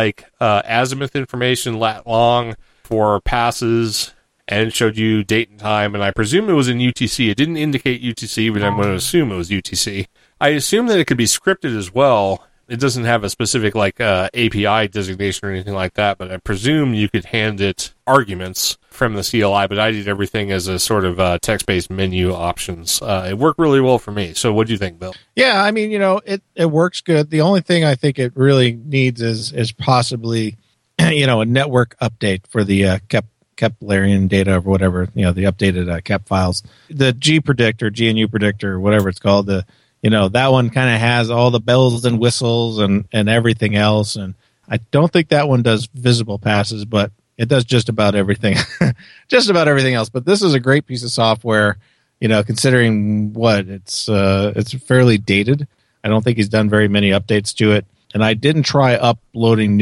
azimuth information lat long for passes and showed you date and time. And I presume it was in UTC. It didn't indicate UTC, but I'm going to assume it was UTC. I assume that it could be scripted as well. It doesn't have a specific API designation or anything like that, but I presume you could hand it arguments from the CLI, but I did everything as a sort of text-based menu options. It worked really well for me. So what do you think, Bill? Yeah, I mean, it works good. The only thing I think it really needs is possibly, a network update for the Keplerian data or whatever, the updated Kep files. The G predictor, GNU predictor, whatever it's called, that one kind of has all the bells and whistles and everything else. And I don't think that one does visible passes, but it does just about everything, else. But this is a great piece of software, considering it's fairly dated. I don't think he's done very many updates to it. And I didn't try uploading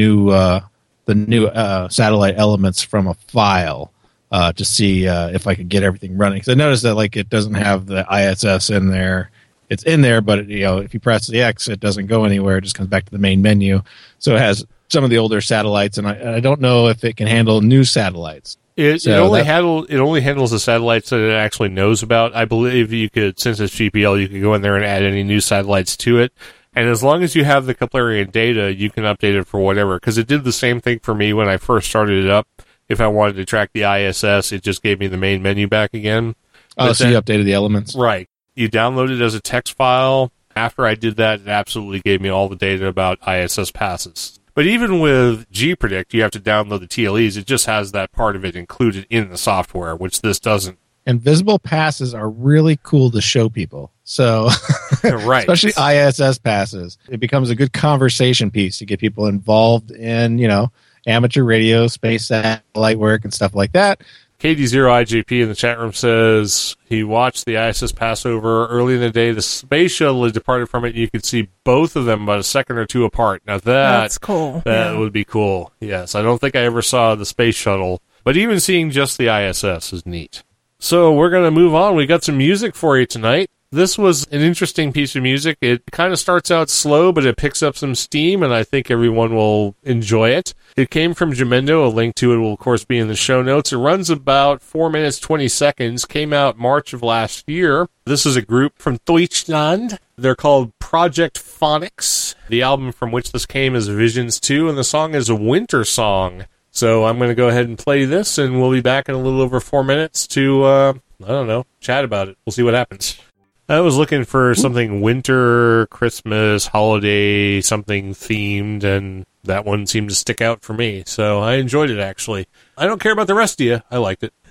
the new satellite elements from a file to see if I could get everything running. Because I noticed that it doesn't have the ISS in there. It's in there, but if you press the X, it doesn't go anywhere. It just comes back to the main menu. So it has some of the older satellites, and I don't know if it can handle new satellites. It only handles the satellites that it actually knows about. I believe you could, since it's GPL, you could go in there and add any new satellites to it. And as long as you have the Keplerian data, you can update it for whatever. Because it did the same thing for me when I first started it up. If I wanted to track the ISS, it just gave me the main menu back again. So you updated the elements? Right. You download it as a text file. After I did that, it absolutely gave me all the data about ISS passes. But even with gpredict, you have to download the TLEs. It just has that part of it included in the software, which this doesn't. And visible passes are really cool to show people. So, right. Especially ISS passes. It becomes a good conversation piece to get people involved in, amateur radio, space satellite work, and stuff like that. KD0IJP in the chat room says he watched the ISS pass over early in the day. The space shuttle had departed from it, and you could see both of them about a second or two apart. Now that's cool. That would be cool. Yes, I don't think I ever saw the space shuttle, but even seeing just the ISS is neat. So we're going to move on. We got some music for you tonight. This was an interesting piece of music. It kind of starts out slow, but it picks up some steam, and I think everyone will enjoy it. It came from Jamendo. A link to it will, of course, be in the show notes. It runs about 4 minutes, 20 seconds. Came out March of last year. This is a group from Deutschland. They're called Project Phonics. The album from which this came is Visions 2, and the song is a winter song. So I'm going to go ahead and play this, and we'll be back in a little over 4 minutes to, chat about it. We'll see what happens. I was looking for something winter, Christmas, holiday, something themed, and that one seemed to stick out for me. So I enjoyed it, actually. I don't care about the rest of you. I liked it.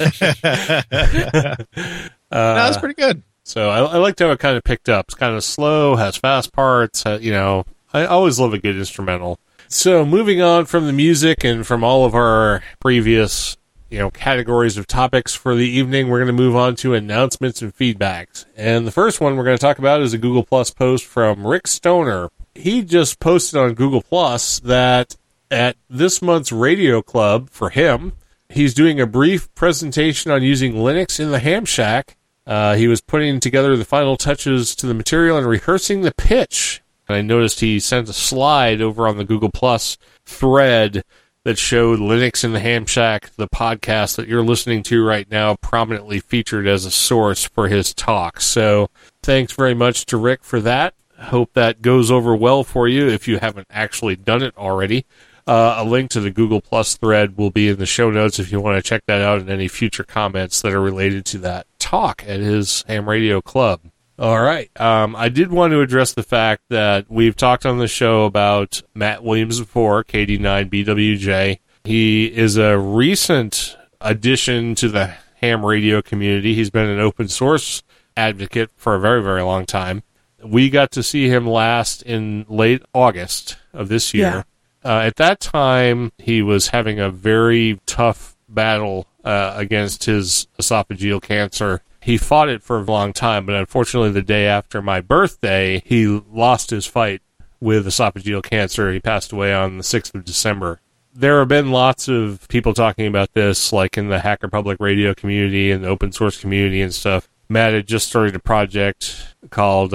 That's pretty good. So I liked how it kind of picked up. It's kind of slow, has fast parts. I always love a good instrumental. So moving on from the music and from all of our previous categories of topics for the evening, we're going to move on to announcements and feedbacks. And the first one we're going to talk about is a Google Plus post from Rick Stoner. He just posted on Google Plus that at this month's Radio Club, for him, he's doing a brief presentation on using Linux in the Ham Shack. He was putting together the final touches to the material and rehearsing the pitch. And I noticed he sent a slide over on the Google Plus thread that showed Linux in the Ham Shack, the podcast that you're listening to right now, prominently featured as a source for his talk. So thanks very much to Rick for that. Hope that goes over well for you if you haven't actually done it already. A link to the Google Plus thread will be in the show notes if you want to check that out and any future comments that are related to that talk at his Ham Radio Club. All right. I did want to address the fact that we've talked on the show about Matt Williams before, KD9BWJ. He is a recent addition to the ham radio community. He's been an open source advocate for a very, very long time. We got to see him last in late August of this year. Yeah. At that time, he was having a very tough battle against his esophageal cancer. he fought it for a long time, but unfortunately the day after my birthday, he lost his fight with esophageal cancer. He passed away on the 6th of December. There have been lots of people talking about this, like in the Hacker Public Radio community and the open source community and stuff. Matt had just started a project called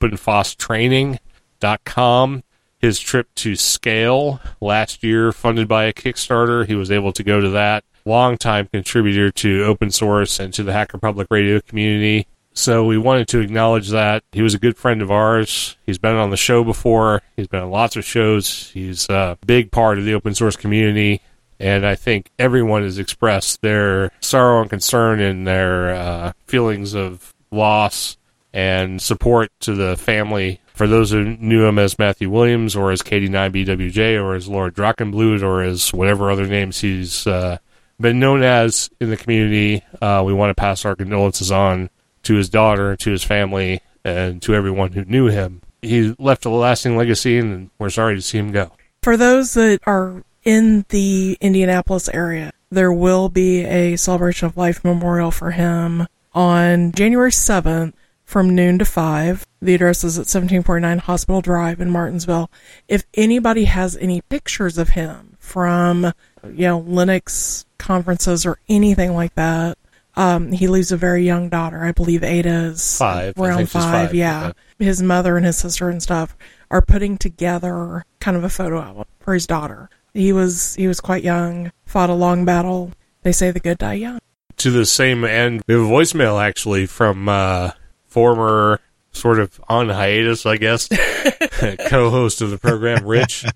OpenFOSStraining.com. His trip to Scale last year, funded by a Kickstarter, he was able to go to that. Longtime contributor to open source and to the Hacker Public Radio community. So we wanted to acknowledge that. He was a good friend of ours. He's been on the show before. He's been on lots of shows. He's a big part of the open source community. And I think everyone has expressed their sorrow and concern and their feelings of loss and support to the family. For those who knew him as Matthew Williams or as KD9BWJ or as Lord Drachenblut or as whatever other names he's been known as in the community, we want to pass our condolences on to his daughter, to his family, and to everyone who knew him. He left a lasting legacy, and we're sorry to see him go. For those that are in the Indianapolis area, there will be a celebration of life memorial for him on January 7th from noon to 5. The address is at 1749 Hospital Drive in Martinsville. If anybody has any pictures of him from, Linux conferences or anything like that, he leaves a very young daughter. I believe Ada's around 5. Yeah. His mother and his sister and stuff are putting together kind of a photo album for his daughter. He was quite young, fought a long battle. They say the good die young. To the same end, we have a voicemail actually from former sort of on hiatus, I guess, co-host of the program, Rich,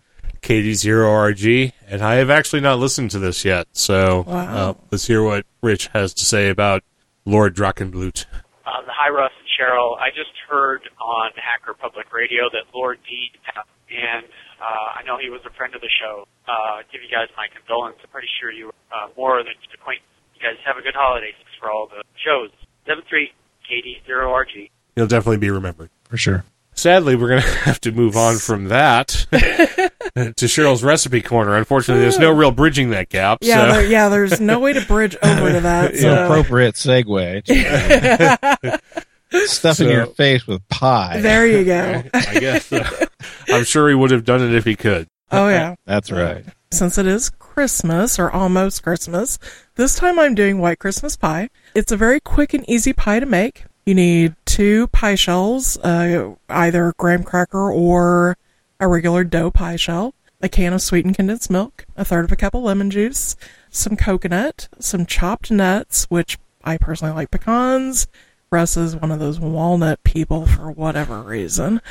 KD0RG, and I have actually not listened to this yet, so let's hear what Rich has to say about Lord Drachenblut. Hi, Russ and Cheryl. I just heard on Hacker Public Radio that Lord D passed, and I know he was a friend of the show. Give you guys my condolences. I'm pretty sure you were more than just acquaintance. You guys have a good holiday. Thanks for all the shows. 73 KD0RG. He'll definitely be remembered. For sure. Sadly, we're going to have to move on from that to Cheryl's Recipe Corner. Unfortunately, there's no real bridging that gap. Yeah, so. There's no way to bridge over to that. So. Appropriate segue. Stuffing your face with pie. There you go. I guess so. I'm sure he would have done it if he could. Oh, yeah. That's right. Since it is Christmas, or almost Christmas, this time I'm doing white Christmas pie. It's a very quick and easy pie to make. You need 2 pie shells, either graham cracker or a regular dough pie shell, a can of sweetened condensed milk, 1/3 of a cup of lemon juice, some coconut, some chopped nuts, which I personally like pecans. Russ is one of those walnut people for whatever reason.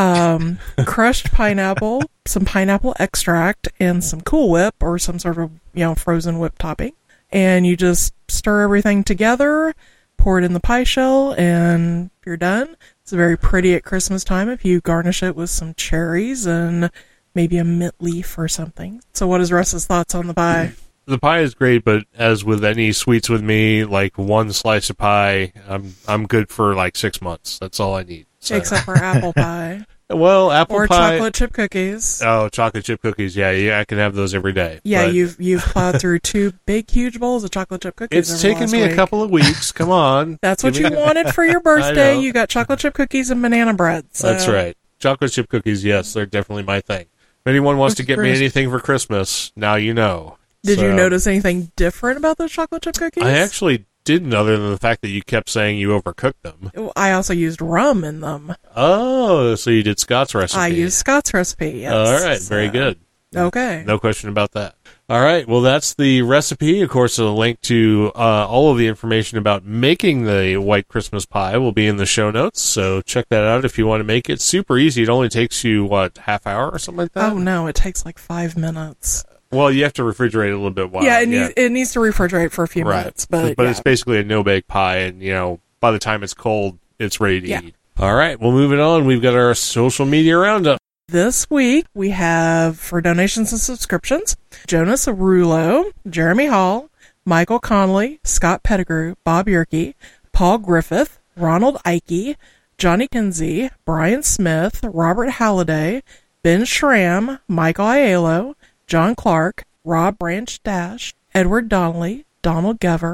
Crushed pineapple, some pineapple extract, and some Cool Whip or some sort of, frozen whip topping. And you just stir everything together, pour it in the pie shell, and you're done. It's very pretty at Christmas time if you garnish it with some cherries and maybe a mint leaf or something. So what is Russ's thoughts on the pie? The pie is great, but as with any sweets with me, like one slice of pie, I'm good for like 6 months. That's all I need. So. Except for apple pie. Well, apple or pie. Or chocolate chip cookies. Oh, chocolate chip cookies. Yeah, I can have those every day. Yeah, but you've plowed through 2 big, huge bowls of chocolate chip cookies. It's taken me a couple of weeks. Come on. That's what you wanted for your birthday. You got chocolate chip cookies and banana bread. So. That's right. Chocolate chip cookies, yes, they're definitely my thing. If anyone wants to get me anything for Christmas, now you know. Did you notice anything different about those chocolate chip cookies? I actually didn't, other than the fact that you kept saying you overcooked them. I also used rum in them. Oh, so you did Scott's recipe. I used Scott's recipe, yes. All right, very good. Okay. No question about that. All right, well, that's the recipe. Of course, a link to all of the information about making the white Christmas pie will be in the show notes, so check that out if you want to make it. Super easy. It only takes you, half hour or something like that? Oh, no, it takes like 5 minutes. Well, you have to refrigerate it a little bit while. Yeah, it needs to refrigerate for a few minutes. But it's basically a no-bake pie, and, by the time it's cold, it's ready to eat. All right, well, moving on, we've got our social media roundup. This week, we have, for donations and subscriptions, Jonas Arulo, Jeremy Hall, Michael Connolly, Scott Pettigrew, Bob Yerke, Paul Griffith, Ronald Ike, Johnny Kinsey, Brian Smith, Robert Halliday, Ben Schramm, Michael Aiello, John Clark, Rob Branch Dash, Edward Donnelly, Donald Gover,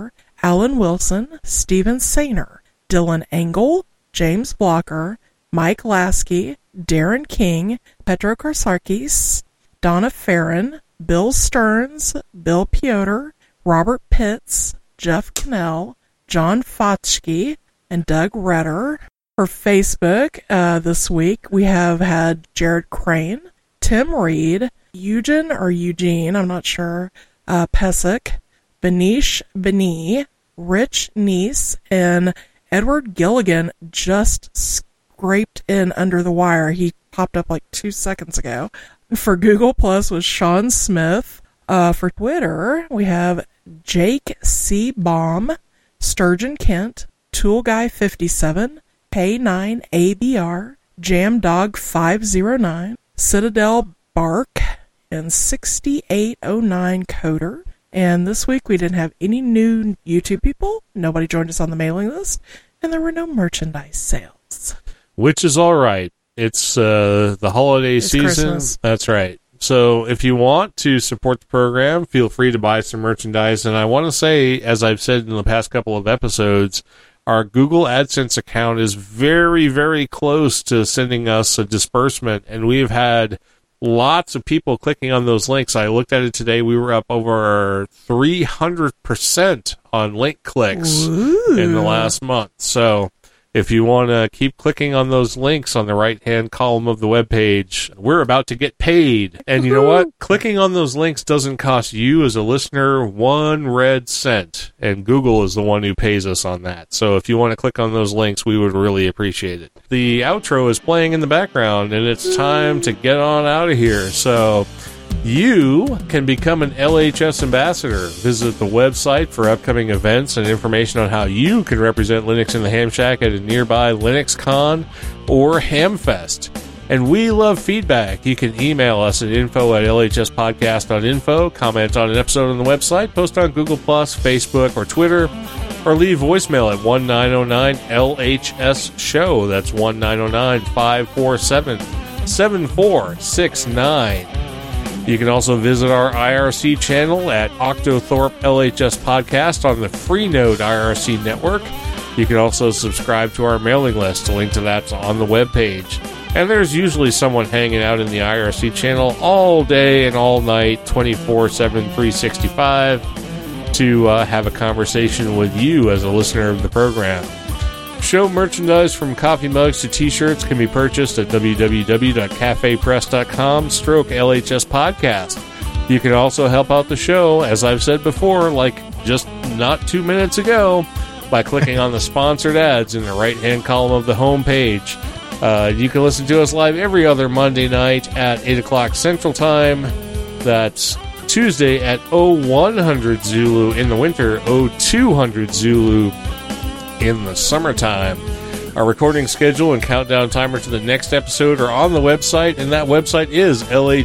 Alan Wilson, Steven Sainer, Dylan Engel, James Blocker, Mike Lasky, Darren King, Petro Karsarkis, Donna Farron, Bill Stearns, Bill Piotr, Robert Pitts, Jeff Cannell, John Fotschke, and Doug Redder. For Facebook, this week we have had Jared Crane, Tim Reed, Eugene, I'm not sure, Pesic, Benish Beni, Rich Neese, and Edward Gilligan just scraped in under the wire. He popped up like 2 seconds ago. For Google Plus was Sean Smith. For Twitter, we have Jake C. Baum, Sturgeon Kent, Tool Guy 57, K9ABR, Jamdog 509, Citadel Bark, and 6809 Coder. And this week we didn't have any new YouTube people. Nobody joined us on the mailing list, and there were no merchandise sales. Which is all right. It's the holiday season. Christmas. That's right. So if you want to support the program, feel free to buy some merchandise. And I want to say, as I've said in the past couple of episodes, our Google AdSense account is very, very close to sending us a disbursement, and we've had lots of people clicking on those links. I looked at it today. We were up over 300% on link clicks in the last month. So if you want to keep clicking on those links on the right-hand column of the webpage, we're about to get paid. And you know what? Clicking on those links doesn't cost you as a listener 1 red cent, and Google is the one who pays us on that. So if you want to click on those links, we would really appreciate it. The outro is playing in the background, and it's time to get on out of here. So you can become an LHS ambassador. Visit the website for upcoming events and information on how you can represent Linux in the Ham Shack at a nearby LinuxCon or Hamfest. And we love feedback. You can email us at info@lhspodcast.info, comment on an episode on the website, post on Google+, Facebook, or Twitter, or leave voicemail at 1-909-LHS-SHOW. That's 1-909-547-7469. You can also visit our IRC channel at Octothorpe LHS Podcast on the Freenode IRC network. You can also subscribe to our mailing list. A link to that's on the webpage. And there's usually someone hanging out in the IRC channel all day and all night, 24/7, 365, to have a conversation with you as a listener of the program. Show merchandise from coffee mugs to t-shirts can be purchased at www.cafepress.com/LHS podcast. You can also help out the show, as I've said before, like just not 2 minutes ago, by clicking on the sponsored ads in the right-hand column of the home page. You can listen to us live every other Monday night at 8 o'clock Central Time. That's Tuesday at 0100 Zulu in the winter, 0200 Zulu in the summertime. Our recording schedule and countdown timer to the next episode are on the website, and that website is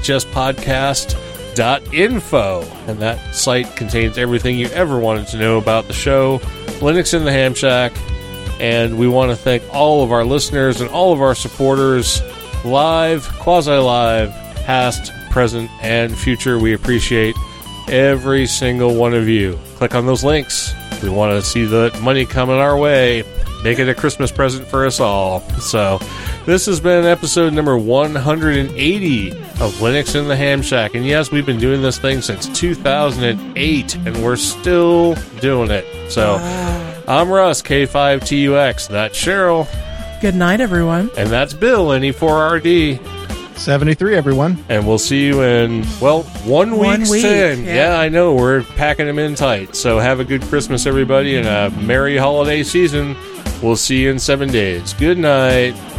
lhspodcast.info. And that site contains everything you ever wanted to know about the show, Linux in the Ham Shack. And we want to thank all of our listeners and all of our supporters, live, quasi-live, past, present, and future. We appreciate every single one of you. Click on those links. We want to see the money coming our way. Make it a Christmas present for us all. So, this has been episode number 180 of Linux in the Ham Shack. And yes, we've been doing this thing since 2008, and we're still doing it. So, I'm Russ, K5TUX. That's Cheryl. Good night, everyone. And that's Bill, NE4RD. 73, everyone. And we'll see you in, well, 1 week's week, in. yeah. Yeah, I know. We're packing them in tight. So have a good Christmas, everybody, and a merry holiday season. We'll see you in 7 days. Good night.